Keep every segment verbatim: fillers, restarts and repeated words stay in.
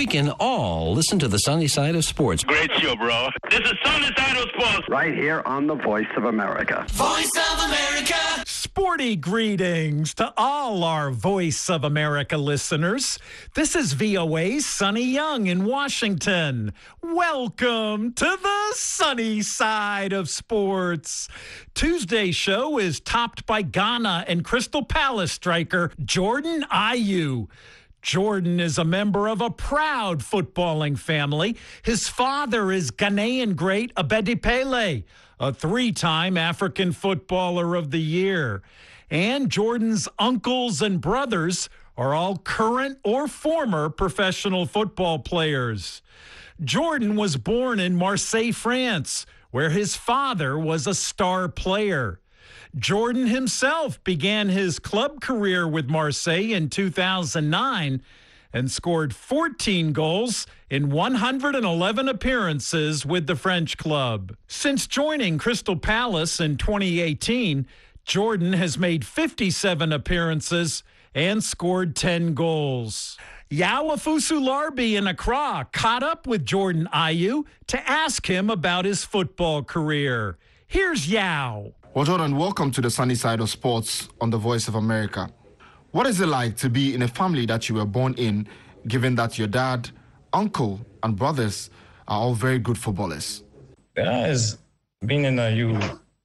we can all listen to the sunny side of sports. Great show, bro. This is Sunny Side of Sports. Right here on the Voice of America. Voice of America. Sporty greetings to all our Voice of America listeners. This is V O A's Sonny Young in Washington. Welcome to the sunny side of sports. Tuesday's show is topped by Ghana and Crystal Palace striker Jordan Ayew. Jordan is a member of a proud footballing family. His father is Ghanaian great Abedi Pele, a three-time African Footballer of the Year. And Jordan's uncles and brothers are all current or former professional football players. Jordan was born in Marseille, France, where his father was a star player. Jordan himself began his club career with Marseille in two thousand nine and scored fourteen goals in one hundred eleven appearances with the French club. Since joining Crystal Palace in twenty eighteen, Jordan has made fifty-seven appearances and scored ten goals. Yao Afusu-Larbi in Accra caught up with Jordan Ayew to ask him about his football career. Here's Yao. Well, Jordan, welcome to the sunny side of sports on the Voice of America. What is it like to be in a family that you were born in, given that your dad, uncle, and brothers are all very good footballers? Yeah, it's being in a U.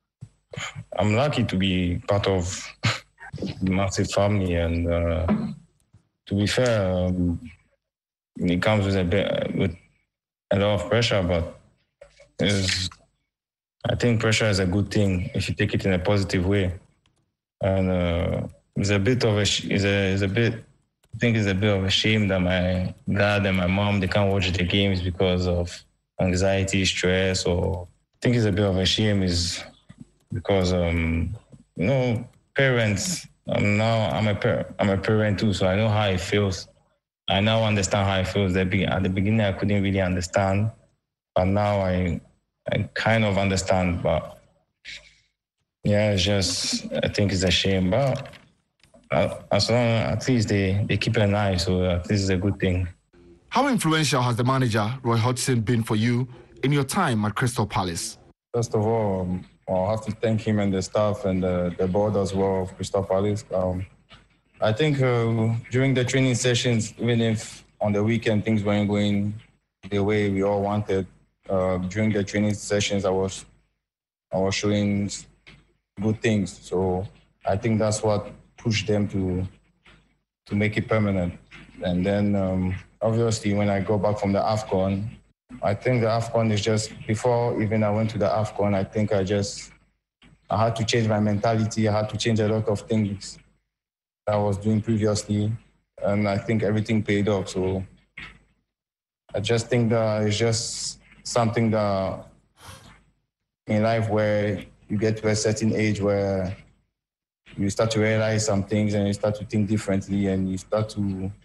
I'm lucky to be part of a massive family, and uh, to be fair, um, it comes with a bit with a lot of pressure, but it's. I think pressure is a good thing if you take it in a positive way, and uh, it's a bit of a, it's a, it's a bit. I think it's a bit of a shame that my dad and my mom they can't watch the games because of anxiety, stress, or I think it's a bit of a shame is because um, you know parents. Um, now I'm a par- I'm a parent too, so I know how it feels. I now understand how it feels. At the beginning, I couldn't really understand, but now I. I kind of understand, but yeah, it's just, I think it's a shame, but as long at least they, they keep an eye, so uh, this is a good thing. How influential has the manager, Roy Hodgson, been for you in your time at Crystal Palace? First of all, um, I'll have to thank him and the staff and the, the board as well of Crystal Palace. Um, I think uh, during the training sessions, even if on the weekend things weren't going the way we all wanted, Uh, during the training sessions, I was I was showing good things. So I think that's what pushed them to to make it permanent. And then um, obviously when I go back from the AFCON, I think the AFCON is just, before even I went to the AFCON, I think I just, I had to change my mentality. I had to change a lot of things I was doing previously. And I think everything paid off. So I just think that it's just something that in life where you get to a certain age where you start to realize some things and you start to think differently and you start to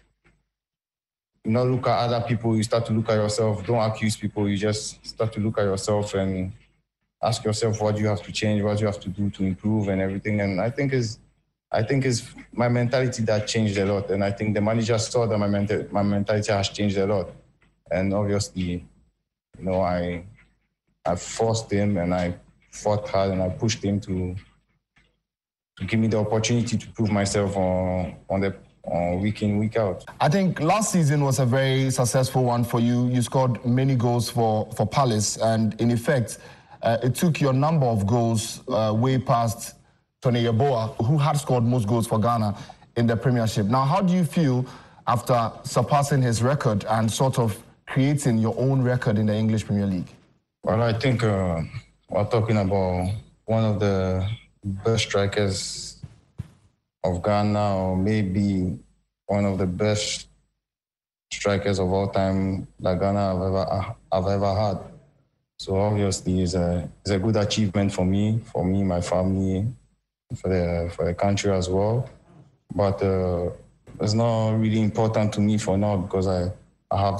you not look at other people, you start to look at yourself. Don't accuse people, you just start to look at yourself and ask yourself what you have to change, what you have to do to improve and everything. And I think is I think it's my mentality that changed a lot. And I think the manager saw that my, mental, my mentality has changed a lot. And obviously, you know, I I forced him and I fought hard and I pushed him to to give me the opportunity to prove myself on on the on week in, week out. I think last season was a very successful one for you. You scored many goals for, for Palace, and in effect, uh, it took your number of goals uh, way past Tony Yeboah, who had scored most goals for Ghana in the Premiership. Now, how do you feel after surpassing his record and sort of creating your own record in the English Premier League? Well, I think uh, we're talking about one of the best strikers of Ghana, or maybe one of the best strikers of all time that Ghana have ever, have ever had. So obviously, it's a it's a good achievement for me, for me, my family, for the for the country as well. But uh, it's not really important to me for now because I I have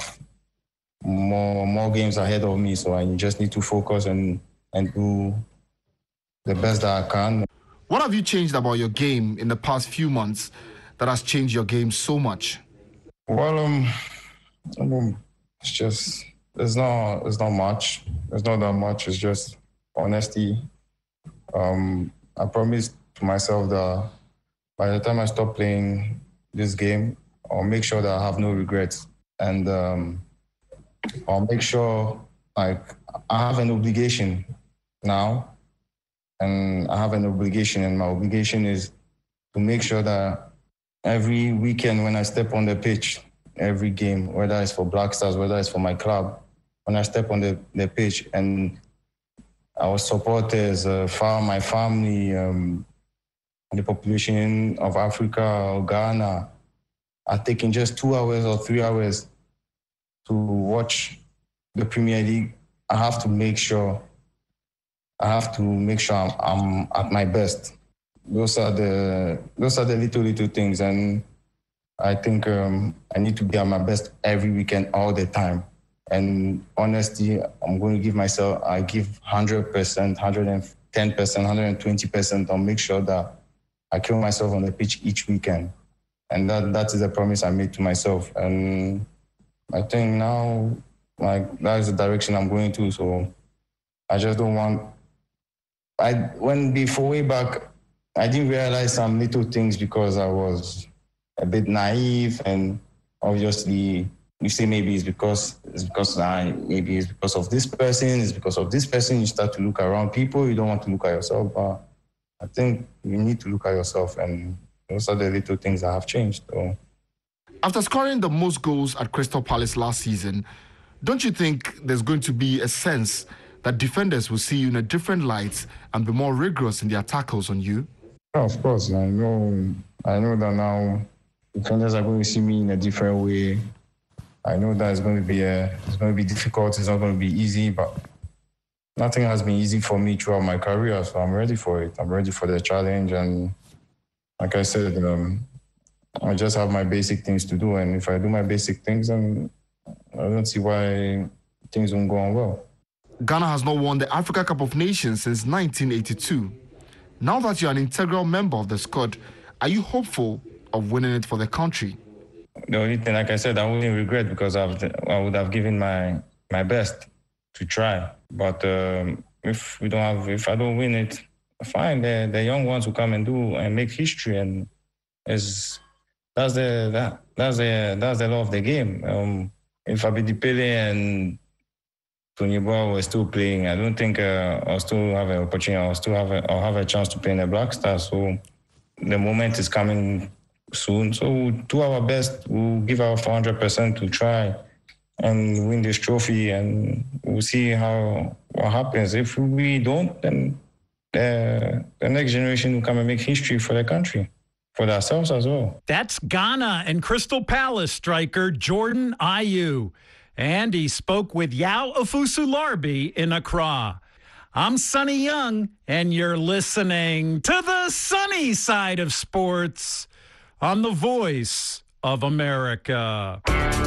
more more games ahead of me, so I just need to focus and and do the best that I can. What have you changed about your game in the past few months that has changed your game so much? Well, um, Um, it's just, there's not, there's not much. There's not that much. It's just honesty. Um, I promised to myself that by the time I stop playing this game, I'll make sure that I have no regrets. And um, I'll make sure, like, I have an obligation now. And I have an obligation, and my obligation is to make sure that every weekend when I step on the pitch, every game, whether it's for Black Stars, whether it's for my club, when I step on the, the pitch and our supporters, uh, far, my family, um, the population of Africa or Ghana are taking just two hours or three hours to watch the Premier League, I have to make sure, I have to make sure I'm, I'm at my best. Those are the those are the little little things, and I think um, I need to be at my best every weekend, all the time. And honestly, I'm going to give myself, I give one hundred percent, one hundred ten percent, one hundred twenty percent to make sure that I kill myself on the pitch each weekend. And that that is a promise I made to myself. And I think now, like, that is the direction I'm going to. So I just don't want, I when before way back, I didn't realize some little things because I was a bit naive, and obviously you say maybe it's because it's because I maybe it's because of this person, it's because of this person. You start to look around people. You don't want to look at yourself, but I think you need to look at yourself, and those are the little things that have changed. So. After scoring the most goals at Crystal Palace last season, don't you think there's going to be a sense that defenders will see you in a different light and be more rigorous in their tackles on you? Yeah, of course. I know, I know that now defenders are going to see me in a different way. I know that it's going to be a, it's going to be difficult. It's not going to be easy, but nothing has been easy for me throughout my career. So I'm ready for it. I'm ready for the challenge. And like I said, um, I just have my basic things to do. And if I do my basic things, then I don't see why things won't go on well. Ghana has not won the Africa Cup of Nations since nineteen eighty-two. Now that you're an integral member of the squad, are you hopeful of winning it for the country? The only thing, like I said, I wouldn't regret because I've, I would have given my my best to try. But um, if we don't have, if I don't win it, fine. The the young ones who come and do and make history, and is that's the that that's the that's the law of the game. Um, if Abedi Pele and Tony Boa were still playing, I don't think uh, I'll still have an opportunity. I'll still have a, I'll have a chance to play in the Black Stars. So the moment is coming soon. So we'll do our best. We'll give our four hundred percent to try and win this trophy, and we'll see how what happens. If we don't, then the, the next generation will come and make history for the country, for ourselves as well. That's Ghana and Crystal Palace striker Jordan Ayew. And he spoke with Yao Afusu-Larbi in Accra. I'm Sonny Young, and you're listening to the sunny side of sports on the Voice of America.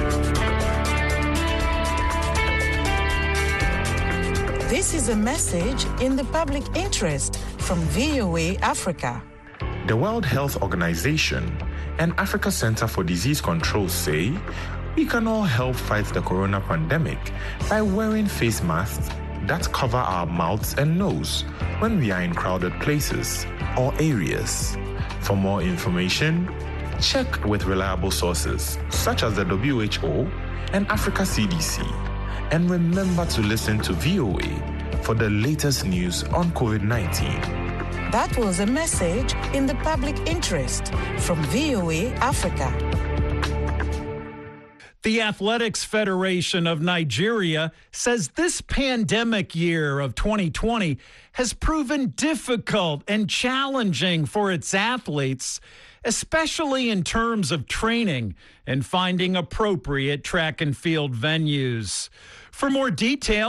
This is a message in the public interest from V O A Africa. The World Health Organization and Africa Center for Disease Control say we can all help fight the corona pandemic by wearing face masks that cover our mouths and nose when we are in crowded places or areas. For more information, check with reliable sources such as the W H O and Africa C D C. And remember to listen to V O A for the latest news on COVID nineteen. That was a message in the public interest from V O A Africa. The Athletics Federation of Nigeria says this pandemic year of twenty twenty has proven difficult and challenging for its athletes, especially in terms of training and finding appropriate track and field venues. For more details,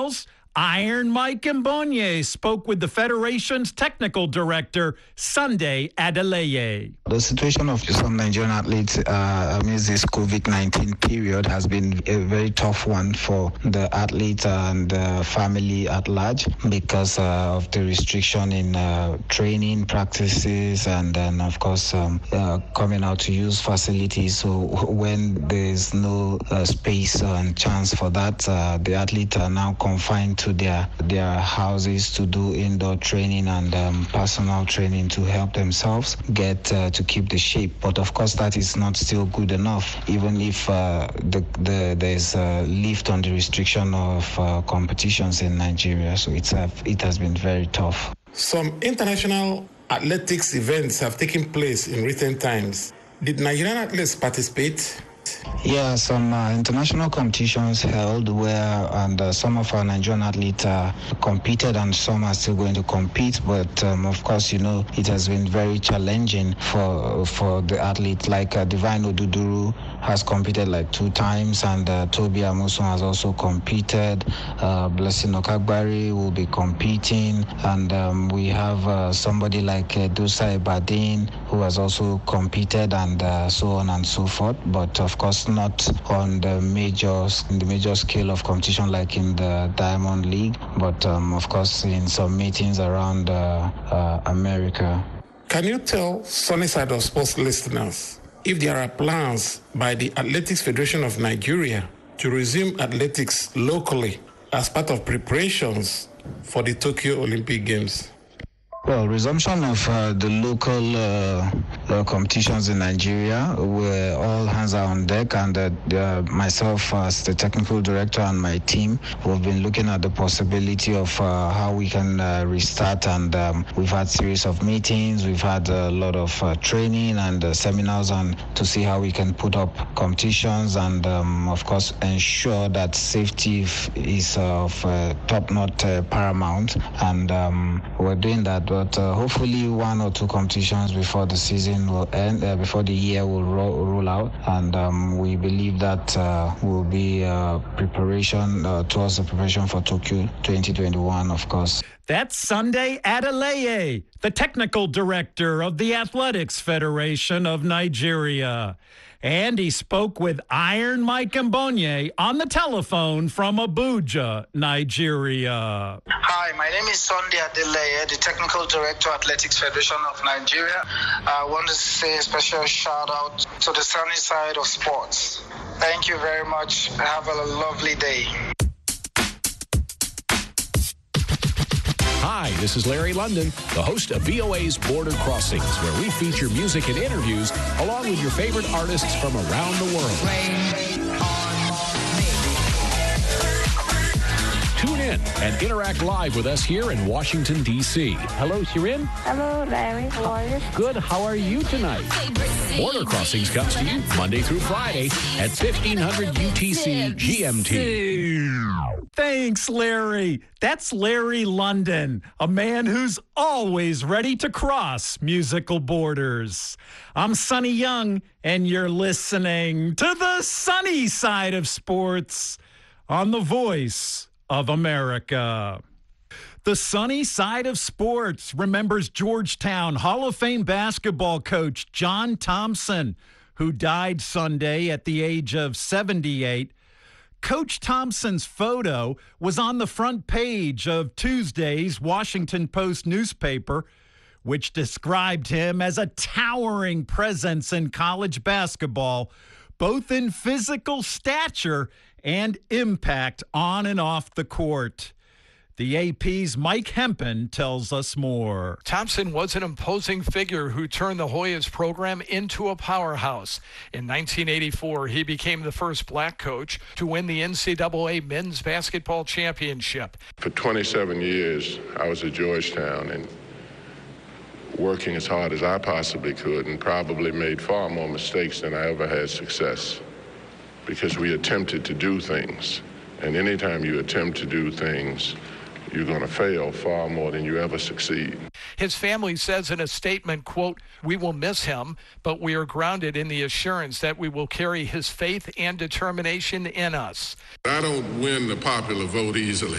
Iron Mike Mbonye spoke with the Federation's technical director, Sunday Adeleye. The situation of some Nigerian athletes uh, amidst this COVID nineteen period has been a very tough one for the athletes and uh, family at large because uh, of the restriction in uh, training practices and then, of course, um, uh, coming out to use facilities. So when there's no uh, space and chance for that, uh, the athletes are now confined to their their houses to do indoor training and um, personal training to help themselves get uh, to keep the shape. But of course, that is not still good enough, even if uh, the, the there's a lift on the restriction of uh, competitions in Nigeria. So it's uh, it has been very tough. Some international athletics events have taken place in recent times. Did Nigerian athletes participate? Yeah, some uh, international competitions held where and uh, some of our Nigerian athletes uh, competed and some are still going to compete. But um, of course, you know, it has been very challenging for for the athletes. Like uh, Divine Oduduru has competed like two times, and uh, Toby Amuson has also competed. Uh, Blessing Okagbari will be competing, and um, we have uh, somebody like uh, Dosa Ibadin who has also competed, and uh, so on and so forth. But of course, not on the major in the major scale of competition like in the Diamond League, but um, of course in some meetings around uh, uh, America. Can you tell Sunny Side of Sports listeners if there are plans by the Athletics Federation of Nigeria to resume athletics locally as part of preparations for the Tokyo Olympic Games? Well, resumption of uh, the local uh, uh, competitions in Nigeria, where all hands are on deck, and uh, uh, myself as the technical director and my team, we've been looking at the possibility of uh, how we can uh, restart, and um, we've had series of meetings, we've had a lot of uh, training and uh, seminars on to see how we can put up competitions and, um, of course, ensure that safety is of uh, top-notch uh, paramount, and um, we're doing that. But uh, hopefully one or two competitions before the season will end, uh, before the year will ro- roll out. And um, we believe that uh, will be uh, preparation uh, towards the preparation for Tokyo twenty twenty-one, of course. That's Sunday Adeleye, the technical director of the Athletics Federation of Nigeria. And he spoke with Iron Mike Mbonye on the telephone from Abuja, Nigeria. Hi, my name is Sunday Adeleye, the Technical Director, Athletics Federation of Nigeria. I want to say a special shout out to the Sunny Side of Sports. Thank you very much. Have a lovely day. Hi, this is Larry London, the host of V O A's Border Crossings, where we feature music and interviews along with your favorite artists from around the world. Rain on me. Tune in and interact live with us here in Washington, D C Hello, Shirin. Hello, Larry. How are you? Good. How are you tonight? Border Crossings comes to you Monday through Friday at fifteen hundred U T C G M T. Thanks, Larry. That's Larry London, a man who's always ready to cross musical borders. I'm Sonny Young, and you're listening to the Sunny Side of Sports on the Voice of America. The Sunny Side of Sports remembers Georgetown Hall of Fame basketball coach John Thompson, who died Sunday at the age of seventy-eight. Coach Thompson's photo was on the front page of Tuesday's Washington Post newspaper, which described him as a towering presence in college basketball, both in physical stature and impact on and off the court. The A P's Mike Hempen tells us more. Thompson was an imposing figure who turned the Hoyas program into a powerhouse. In nineteen eighty-four, he became the first black coach to win the N C double A men's basketball championship. For twenty-seven years, I was at Georgetown and working as hard as I possibly could, and probably made far more mistakes than I ever had success, because we attempted to do things. And anytime you attempt to do things, you're going to fail far more than you ever succeed. His family says in a statement, quote, "We will miss him, but we are grounded in the assurance that we will carry his faith and determination in us." I don't win the popular vote easily.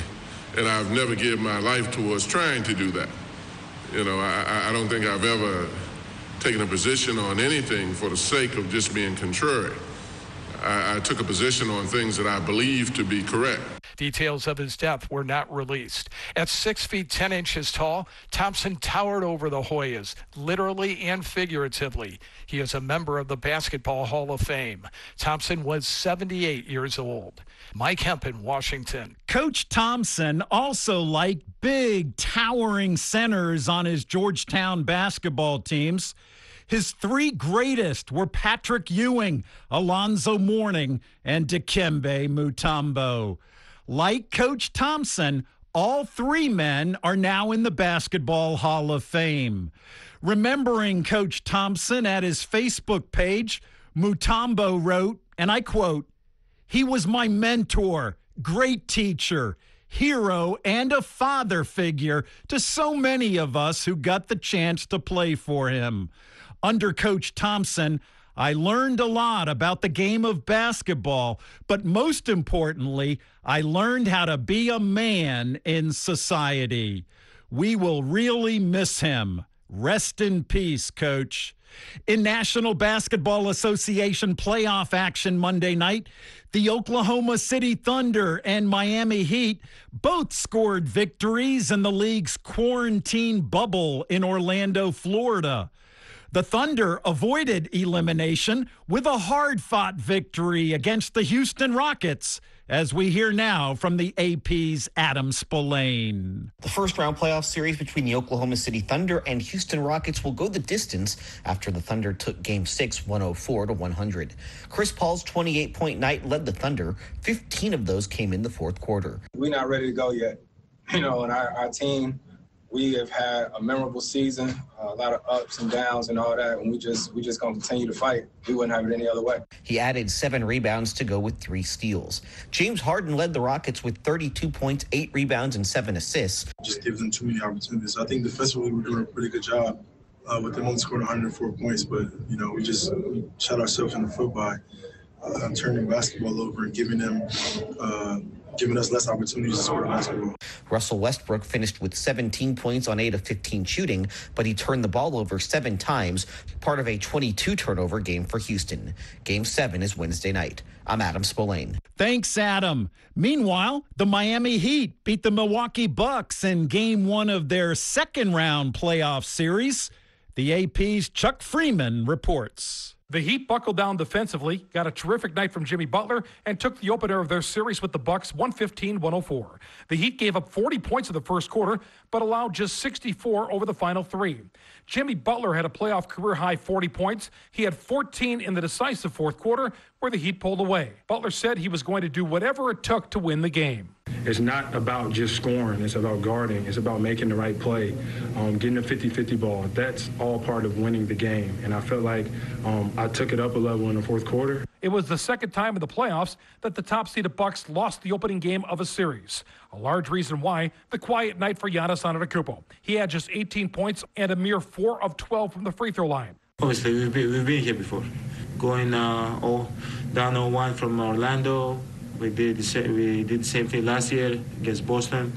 and I've never given my life towards trying to do that. You know, I, I don't think I've ever taken a position on anything for the sake of just being contrary. I, I took a position on things that I believe to be correct. Details of his death were not released. At six feet ten inches tall, Thompson towered over the Hoyas, literally and figuratively. He is a member of the Basketball Hall of Fame. Thompson was seventy-eight years old. Mike Hemp in Washington. Coach Thompson also liked big, towering centers on his Georgetown basketball teams. His three greatest were Patrick Ewing, Alonzo Mourning, and Dikembe Mutombo. Like Coach Thompson, all three men are now in the Basketball Hall of Fame. Remembering Coach Thompson at his Facebook page, Mutombo wrote, and I quote, "He was my mentor, great teacher, hero, and a father figure to so many of us who got the chance to play for him. Under Coach Thompson, I learned a lot about the game of basketball, but most importantly, I learned how to be a man in society. We will really miss him. Rest in peace, Coach." In National Basketball Association playoff action Monday night, the Oklahoma City Thunder and Miami Heat both scored victories in the league's quarantine bubble in Orlando, Florida. The Thunder avoided elimination with a hard-fought victory against the Houston Rockets, as we hear now from the A P's Adam Spillane. The first-round playoff series between the Oklahoma City Thunder and Houston Rockets will go the distance after the Thunder took Game six one oh four to one hundred. Chris Paul's twenty-eight point night led the Thunder. fifteen of those came in the fourth quarter. We're not ready to go yet. You know, and our, our team, we have had a memorable season, a lot of ups and downs and all that, and we just we just going to continue to fight. We wouldn't have it any other way. He added seven rebounds to go with three steals. James Harden led the Rockets with thirty-two points, eight rebounds, and seven assists. Just give them too many opportunities. I think defensively we're doing a pretty good job uh, with them only scoring one hundred four points, but, you know, we just we shot ourselves in the foot by uh, turning basketball over and giving them uh, giving us less opportunities to score basketball. Russell Westbrook finished with seventeen points on eight of fifteen shooting, but he turned the ball over seven times, part of a twenty-two turnover game for Houston. Game seven is Wednesday night. I'm Adam Spillane. Thanks, Adam. Meanwhile, the Miami Heat beat the Milwaukee Bucks in game one of their second-round playoff series. The A P's Chuck Freeman reports. The Heat buckled down defensively, got a terrific night from Jimmy Butler, and took the opener of their series with the Bucks one fifteen to one oh four. The Heat gave up forty points in the first quarter, but allowed just sixty-four over the final three. Jimmy Butler had a playoff career-high forty points. He had fourteen in the decisive fourth quarter, where the Heat pulled away. Butler said he was going to do whatever it took to win the game. It's not about just scoring. It's about guarding. It's about making the right play, um, getting a fifty-fifty ball. That's all part of winning the game. And I felt like um, I took it up a level in the fourth quarter. It was the second time in the playoffs that the top-seeded Bucks lost the opening game of a series. A large reason why, the quiet night for Giannis Antetokounmpo. He had just eighteen points and a mere four of twelve from the free throw line. Obviously, we've been, we've been here before. Going uh, oh, down oh one from Orlando. We did the same, we did the same thing last year against Boston.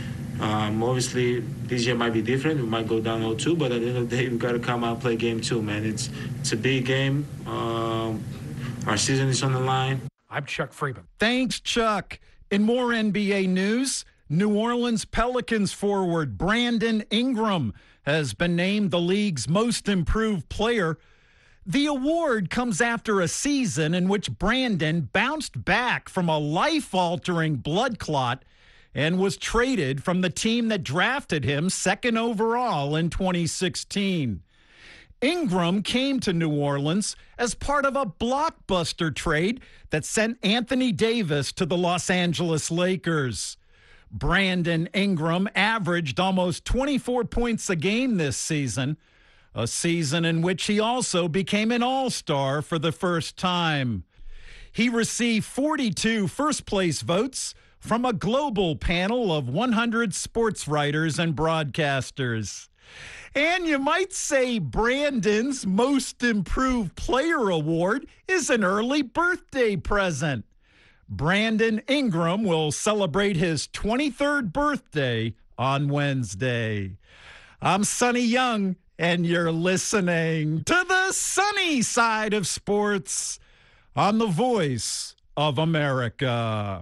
Um, obviously, this year might be different. We might go down oh two, but at the end of the day, we got to come out and play game two, man. It's it's a big game. Um, our season is on the line. I'm Chuck Freeman. Thanks, Chuck. In more N B A news, New Orleans Pelicans forward Brandon Ingram has been named the league's most improved player. The award comes after a season in which Brandon bounced back from a life-altering blood clot and was traded from the team that drafted him second overall in twenty sixteen. Ingram came to New Orleans as part of a blockbuster trade that sent Anthony Davis to the Los Angeles Lakers. Brandon Ingram averaged almost twenty-four points a game this season, a season in which he also became an all-star for the first time. He received forty-two first-place votes from a global panel of one hundred sports writers and broadcasters. And you might say Brandon's Most Improved Player Award is an early birthday present. Brandon Ingram will celebrate his twenty-third birthday on Wednesday. I'm Sonny Young, and you're listening to the sunny side of sports on the Voice of America.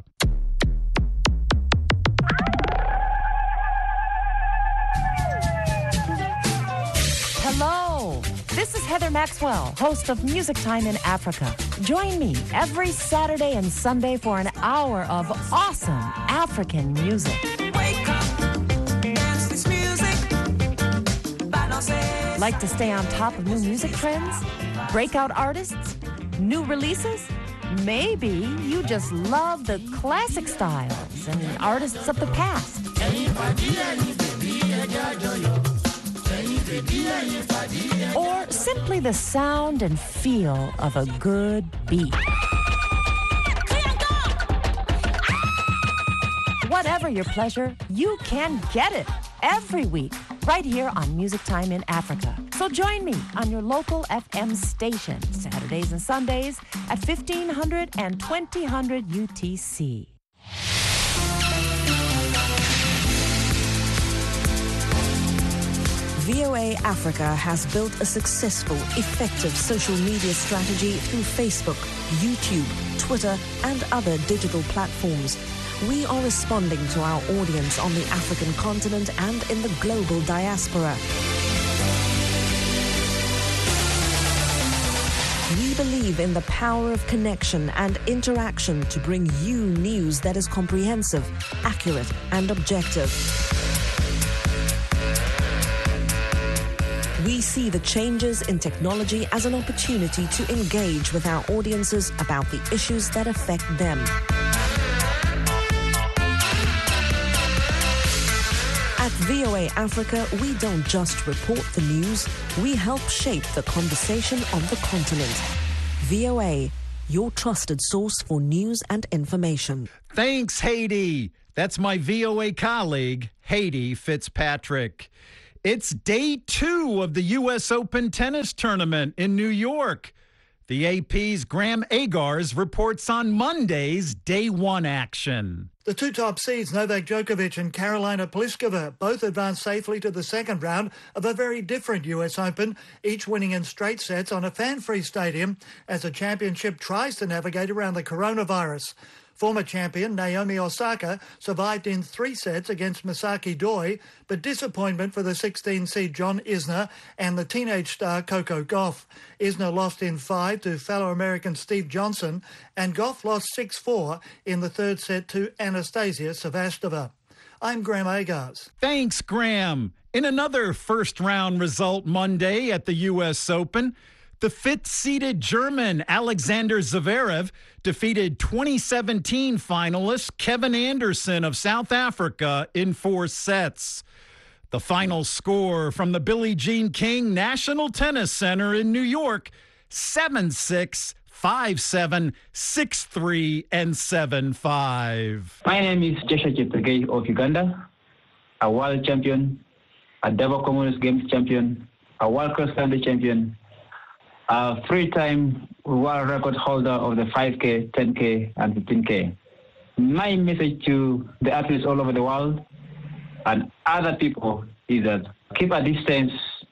Hello, this is Heather Maxwell, host of Music Time in Africa. Join me every Saturday and Sunday for an hour of awesome African music. Wake up, dance this music. Like to stay on top of new music trends? Breakout artists? New releases? Maybe you just love the classic styles and artists of the past. Or simply the sound and feel of a good beat. Whatever your pleasure, you can get it every week right here on Music Time in Africa. So join me on your local F M station, Saturdays and Sundays at fifteen hundred and twenty hundred U T C. V O A Africa has built a successful, effective social media strategy through Facebook, YouTube, Twitter, and other digital platforms. We are responding to our audience on the African continent and in the global diaspora. We believe in the power of connection and interaction to bring you news that is comprehensive, accurate, and objective. We see the changes in technology as an opportunity to engage with our audiences about the issues that affect them. At V O A Africa, we don't just report the news, we help shape the conversation on the continent. V O A, your trusted source for news and information. Thanks, Haiti. That's my V O A colleague, Haiti Fitzpatrick. It's day two of the U S Open tennis tournament in New York. The A P's Graham Agars reports on Monday's day one action. The two top seeds, Novak Djokovic and Karolina Pliskova, both advanced safely to the second round of a very different U S Open, each winning in straight sets on a fan-free stadium as the championship tries to navigate around the coronavirus. Former champion Naomi Osaka survived in three sets against Misaki Doi, but disappointment for the sixteen seed John Isner and the teenage star Coco Gauff. Isner lost in five to fellow American Steve Johnson, and Gauff lost six four in the third set to Anastasia Sevastova. I'm Graham Agars. Thanks, Graham. In another first-round result Monday at the U S Open, the fifth-seeded German Alexander Zverev defeated twenty seventeen finalist Kevin Anderson of South Africa in four sets. The final score from the Billie Jean King National Tennis Center in New York, seven six, five seven, six three, and seven five. My name is Joshua Cheptegei of Uganda, a world champion, a double Commonwealth Games champion, a world cross-country champion, a three-time world record holder of the five K, ten K, and fifteen K. My message to the athletes all over the world and other people is that keep a distance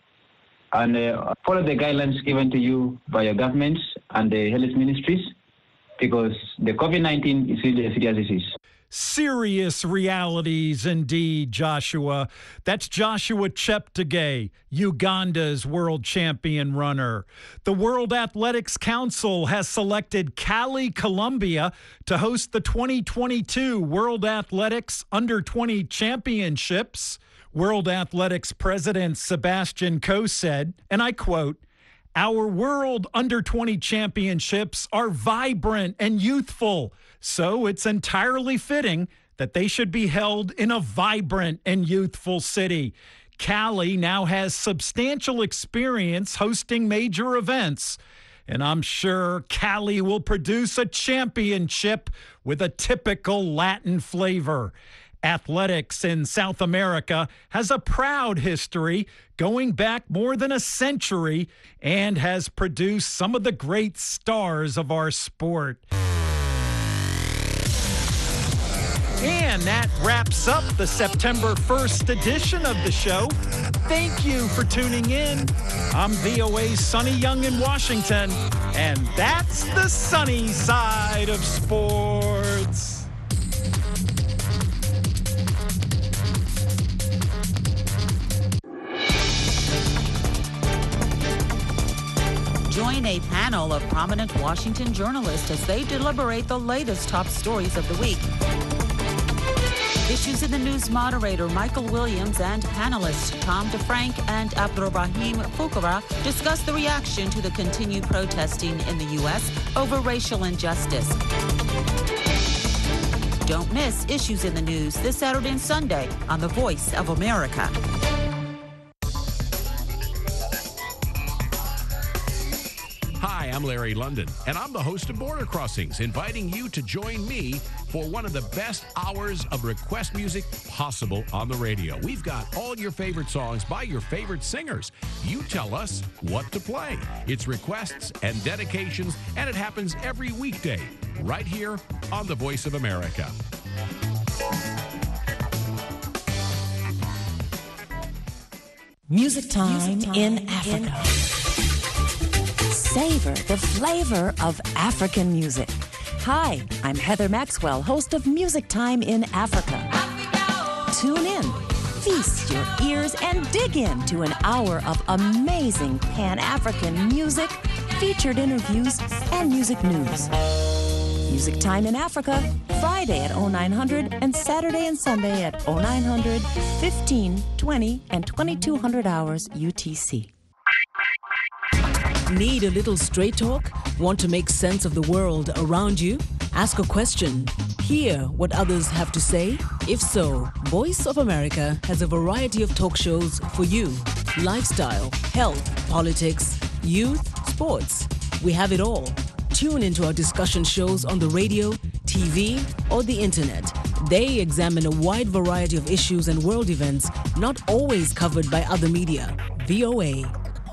and uh, follow the guidelines given to you by your governments and the health ministries, because the COVID nineteen is really a serious disease. Serious realities indeed, Joshua. That's Joshua Cheptegei, Uganda's world champion runner. The World Athletics Council has selected Cali, Colombia to host the twenty twenty-two World Athletics Under twenty Championships. World Athletics President Sebastian Coe said, and I quote, "Our World Under twenty Championships are vibrant and youthful, so it's entirely fitting that they should be held in a vibrant and youthful city. Cali now has substantial experience hosting major events, and I'm sure Cali will produce a championship with a typical Latin flavor." Athletics in South America has a proud history going back more than a century and has produced some of the great stars of our sport. And that wraps up the September first edition of the show. Thank you for tuning in. I'm V O A's Sonny Young in Washington, and that's the sunny side of sports. Join a panel of prominent Washington journalists as they deliberate the latest top stories of the week. Issues in the News moderator Michael Williams and panelists Tom DeFrank and Abdurrahim Fukara discuss the reaction to the continued protesting in the U S over racial injustice. Don't miss Issues in the News this Saturday and Sunday on The Voice of America. Hi, I'm Larry London, and I'm the host of Border Crossings, inviting you to join me for one of the best hours of request music possible on the radio. We've got all your favorite songs by your favorite singers. You tell us what to play. It's requests and dedications, and it happens every weekday right here on The Voice of America. Music time, Music time in Africa. In Savor the flavor of African music. Hi, I'm Heather Maxwell, host of Music Time in Africa. Tune in, feast your ears, and dig into an hour of amazing Pan-African music, featured interviews, and music news. Music Time in Africa, Friday at oh nine hundred and Saturday and Sunday at oh nine hundred, fifteen, twenty, and twenty-two hundred hours U T C. Need a little straight talk? Want to make sense of the world around you? Ask a question. Hear what others have to say? If so, Voice of America has a variety of talk shows for you. Lifestyle, health, politics, youth, sports. We have it all. Tune into our discussion shows on the radio, T V, or the internet. They examine a wide variety of issues and world events not always covered by other media. V O A.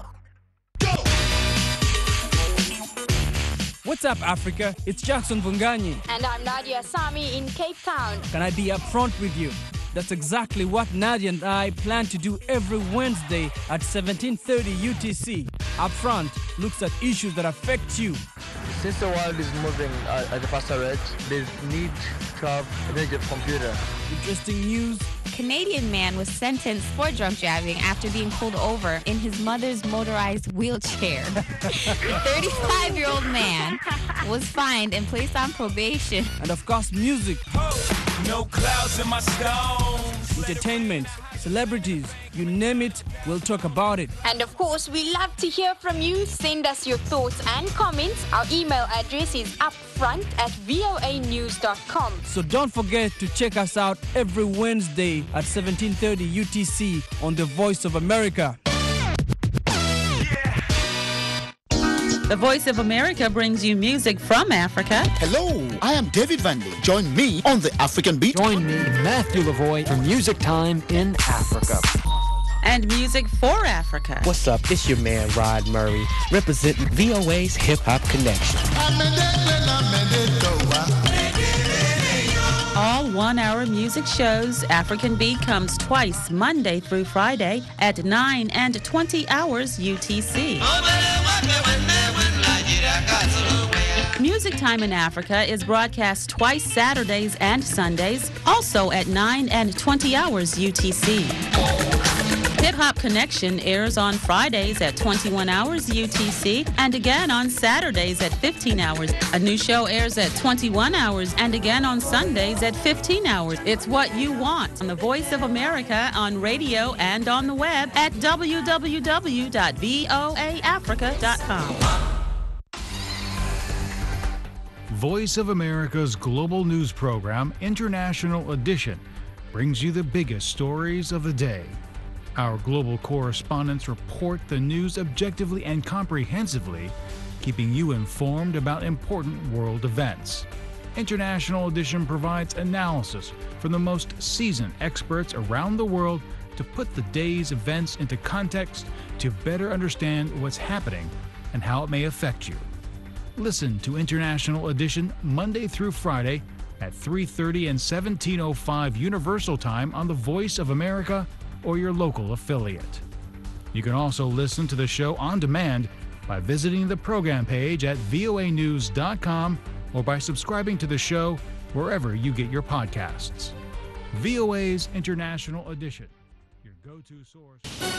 What's up, Africa? It's Jackson Vunganyi. And I'm Nadia Sami in Cape Town. Can I be upfront with you? That's exactly what Nadia and I plan to do every Wednesday at seventeen thirty U T C. Upfront looks at issues that affect you. Since the world is moving uh, at a faster rate, there's need to have a major computer. Interesting news. Canadian man was sentenced for drunk driving after being pulled over in his mother's motorized wheelchair. The thirty-five-year-old man was fined and placed on probation. And of course, music. Oh, no clouds in my stones. Entertainment, celebrities, you name it, we'll talk about it. And of course, we love to hear from you. Send us your thoughts and comments. Our email address is upfront at voa news dot com. So don't forget to check us out every Wednesday at seventeen thirty U T C on The Voice of America. The Voice of America brings you music from Africa. Hello, I am David Vanley. Join me on the African Beat. Join me, Matthew Lavoy, for Music Time in Africa. And music for Africa. What's up? It's your man, Rod Murray, representing V O A's Hip Hop Connection. All one-hour music shows. African Beat comes twice, Monday through Friday at nine and twenty hours U T C. Music Time in Africa is broadcast twice Saturdays and Sundays, also at nine and twenty hours U T C. Hip Hop Connection airs on Fridays at twenty-one hours U T C and again on Saturdays at fifteen hours. A new show airs at twenty-one hours and again on Sundays at fifteen hours. It's what you want on The Voice of America on radio and on the web at w w w dot voa africa dot com. Voice of America's global news program, International Edition, brings you the biggest stories of the day. Our global correspondents report the news objectively and comprehensively, keeping you informed about important world events. International Edition provides analysis from the most seasoned experts around the world to put the day's events into context to better understand what's happening and how it may affect you. Listen to International Edition Monday through Friday, at three thirty and seventeen oh five Universal Time on the Voice of America or your local affiliate. You can also listen to the show on demand by visiting the program page at voa news dot com or by subscribing to the show wherever you get your podcasts. V O A's International Edition, your go-to source.